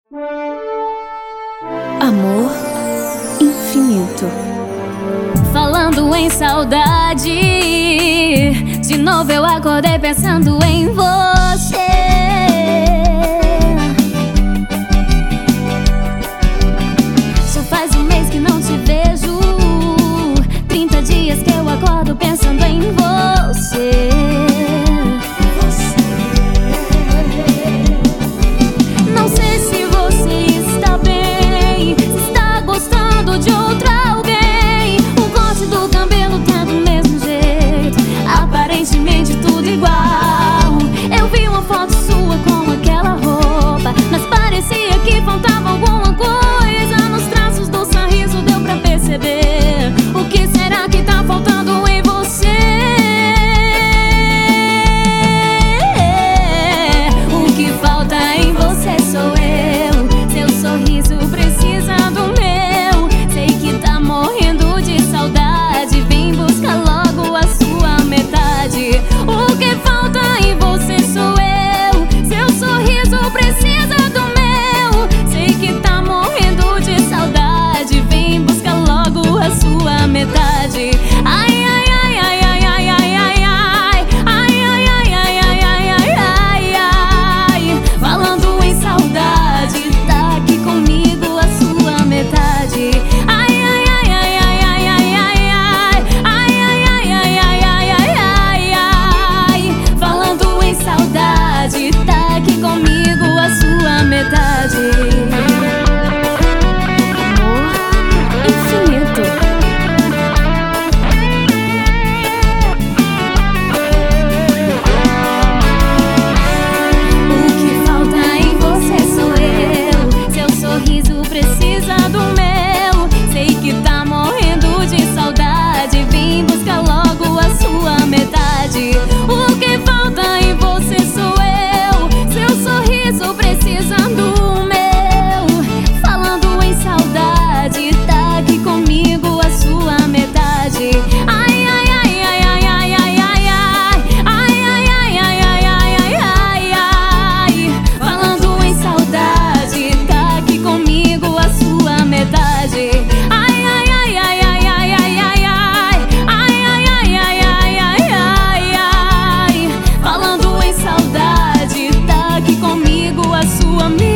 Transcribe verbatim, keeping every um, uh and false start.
Amor infinito. Falando em saudade, de novo eu acordei pensando em você. Já faz um mês que não te vejo, trinta dias que eu acordo pensando em você. Não sei se você está bem, se está gostando de outra alguém. O corte do cabelo tá do mesmo jeito, aparentemente tudo igual. Eu vi uma foto sua com aquela roupa, mas parecia que faltava alguma coisa. Nos traços do sorriso deu pra perceber. O que será que tá faltando em você? O que falta em você sou eu. Seu sorriso precisa do meu. Sei que tá morrendo de saudade, vem buscar logo a sua metade. O que falta em você sou eu. Seu sorriso precisa do meu. Sei que tá morrendo de saudade, vem buscar logo a sua metade. Ai, ai, ai, ai, ai, ai, ai, ai, ai. Ai, ai, ai, ai, ai, ai, ai, ai, ai. Falando em saudade, tá aqui comigo a sua metade. Ai, ai, ai, ai, ai, ai, ai, ai, ai. Ai, ai, ai, ai, ai, ai, ai, ai, ai. Falando em saudade, tá aqui comigo a sua metade. Amor infinito. O que falta em você sou eu. Seu sorriso precisa do meu. Sei que tá morrendo de saudade, vem buscar logo a sua metade. O que falta em você sou eu. Seu sorriso precisa do meu. Falando em saudade, tá aqui comigo a sua metade. Ai, ai, ai, ai, ai, ai, ai, ai, ai. Ai, ai, ai, ai, ai, ai, ai, ai, ai. Falando em saudade, tá aqui comigo a sua metade. Ai, ai, ai, ai, ai, ai, ai, ai, ai. Ai, ai, ai, ai, ai, ai, ai, ai. Falando em saudade, tá aqui comigo a sua metade.